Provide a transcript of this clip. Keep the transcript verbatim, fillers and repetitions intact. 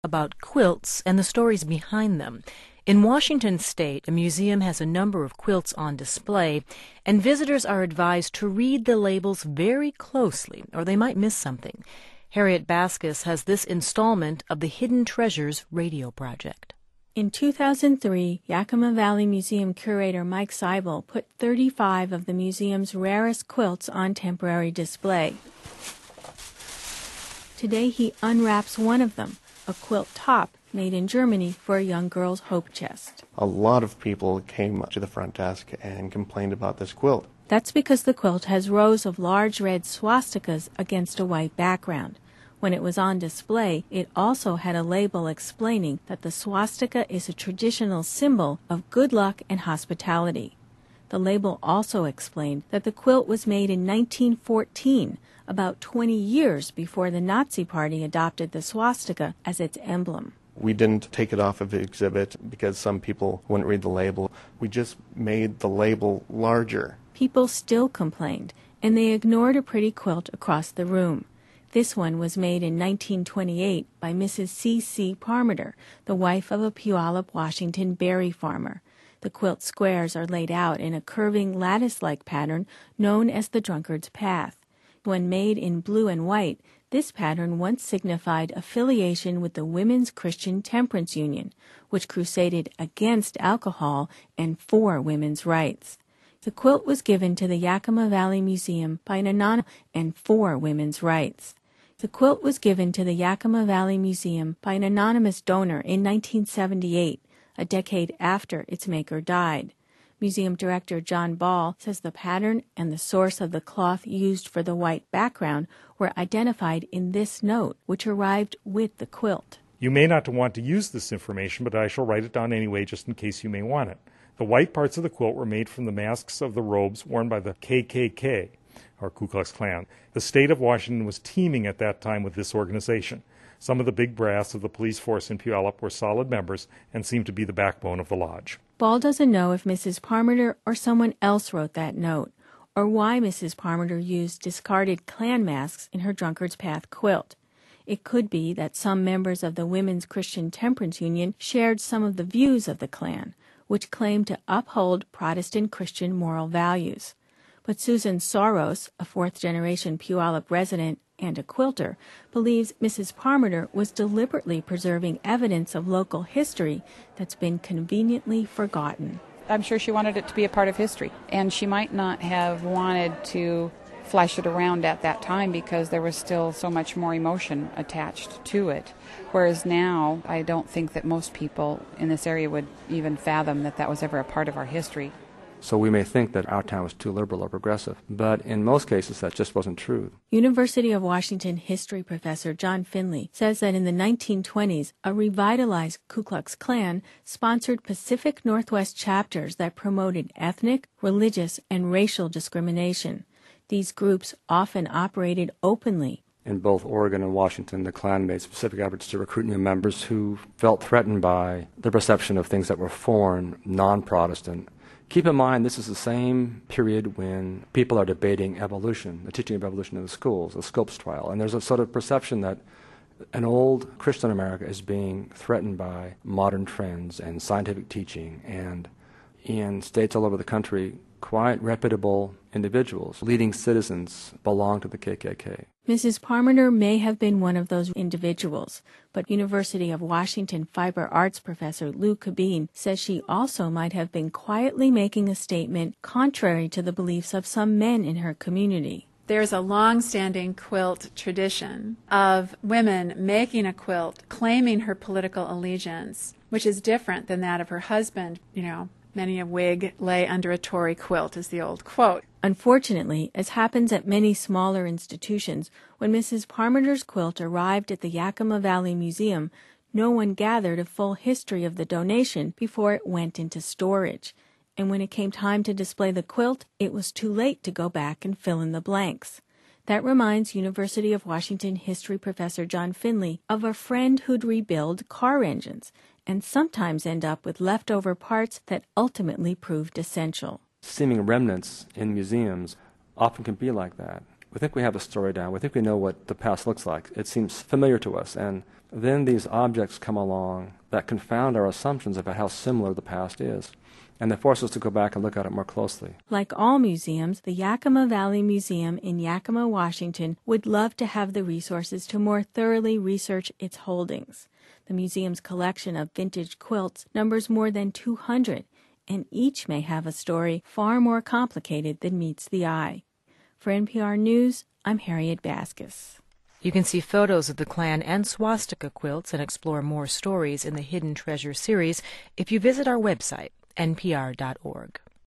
about quilts and the stories behind them. In Washington State, a museum has a number of quilts on display, and visitors are advised to read the labels very closely, or they might miss something. Harriet Baskus has this installment of the Hidden Treasures radio project. In two thousand three, Yakima Valley Museum curator Mike Seibel put thirty-five of the museum's rarest quilts on temporary display. Today he unwraps one of them, a quilt top made in Germany for a young girl's hope chest. A lot of people came to the front desk and complained about this quilt. That's because the quilt has rows of large red swastikas against a white background. When it was on display, it also had a label explaining that the swastika is a traditional symbol of good luck and hospitality. The label also explained that the quilt was made in nineteen fourteen, about twenty years before the Nazi Party adopted the swastika as its emblem. We didn't take it off of the exhibit because some people wouldn't read the label. We just made the label larger. People still complained, and they ignored a pretty quilt across the room. This one was made in nineteen twenty-eight by Missus C C Parmenter, the wife of a Puyallup, Washington berry farmer. The quilt squares are laid out in a curving lattice-like pattern known as the drunkard's path. When made in blue and white, this pattern once signified affiliation with the Women's Christian Temperance Union, which crusaded against alcohol and for women's rights. The quilt was given to the Yakima Valley Museum by an anonymous and for women's rights. The quilt was given to the Yakima Valley Museum by an anonymous donor in nineteen seventy-eight, a decade after its maker died. Museum director John Ball says the pattern and the source of the cloth used for the white background were identified in this note, which arrived with the quilt. You may not want to use this information, but I shall write it down anyway just in case you may want it. The white parts of the quilt were made from the masks of the robes worn by the K K K, or Ku Klux Klan. The state of Washington was teeming at that time with this organization. Some of the big brass of the police force in Puyallup were solid members and seemed to be the backbone of the lodge. Ball doesn't know if Missus Parmenter or someone else wrote that note, or why Missus Parmenter used discarded Klan masks in her Drunkard's Path quilt. It could be that some members of the Women's Christian Temperance Union shared some of the views of the Klan, which claimed to uphold Protestant Christian moral values. But Susan Soros, a fourth-generation Puyallup resident and a quilter, believes Missus Parmenter was deliberately preserving evidence of local history that's been conveniently forgotten. I'm sure she wanted it to be a part of history, and she might not have wanted to flash it around at that time because there was still so much more emotion attached to it. Whereas now, I don't think that most people in this area would even fathom that that was ever a part of our history. So we may think that our town was too liberal or progressive, but in most cases that just wasn't true. University of Washington history professor John Finley says that in the nineteen twenties, a revitalized Ku Klux Klan sponsored Pacific Northwest chapters that promoted ethnic, religious, and racial discrimination. These groups often operated openly. In both Oregon and Washington, the Klan made specific efforts to recruit new members who felt threatened by the perception of things that were foreign, non-Protestant. Keep in mind, this is the same period when people are debating evolution, the teaching of evolution in the schools, the Scopes trial, and there's a sort of perception that an old Christian America is being threatened by modern trends and scientific teaching, and in states all over the country, quite reputable individuals, leading citizens, belong to the K K K. Missus Parmenter may have been one of those individuals, but University of Washington fiber arts professor Lou Cabine says she also might have been quietly making a statement contrary to the beliefs of some men in her community. There's a long-standing quilt tradition of women making a quilt, claiming her political allegiance, which is different than that of her husband, you know. Many a Whig lay under a Tory quilt is the old quote. Unfortunately, as happens at many smaller institutions, when Missus Parmenter's quilt arrived at the Yakima Valley Museum, no one gathered a full history of the donation before it went into storage. And when it came time to display the quilt, it was too late to go back and fill in the blanks. That reminds University of Washington history professor John Finley of a friend who'd rebuild car engines and sometimes end up with leftover parts that ultimately proved essential. Seeming remnants in museums often can be like that. We think we have a story down. We think we know what the past looks like. It seems familiar to us. And then these objects come along that confound our assumptions about how similar the past is. And they force us to go back and look at it more closely. Like all museums, the Yakima Valley Museum in Yakima, Washington would love to have the resources to more thoroughly research its holdings. The museum's collection of vintage quilts numbers more than two hundred, and each may have a story far more complicated than meets the eye. For N P R News, I'm Harriet Vasquez. You can see photos of the Klan and swastika quilts and explore more stories in the Hidden Treasure series if you visit our website, N P R dot org.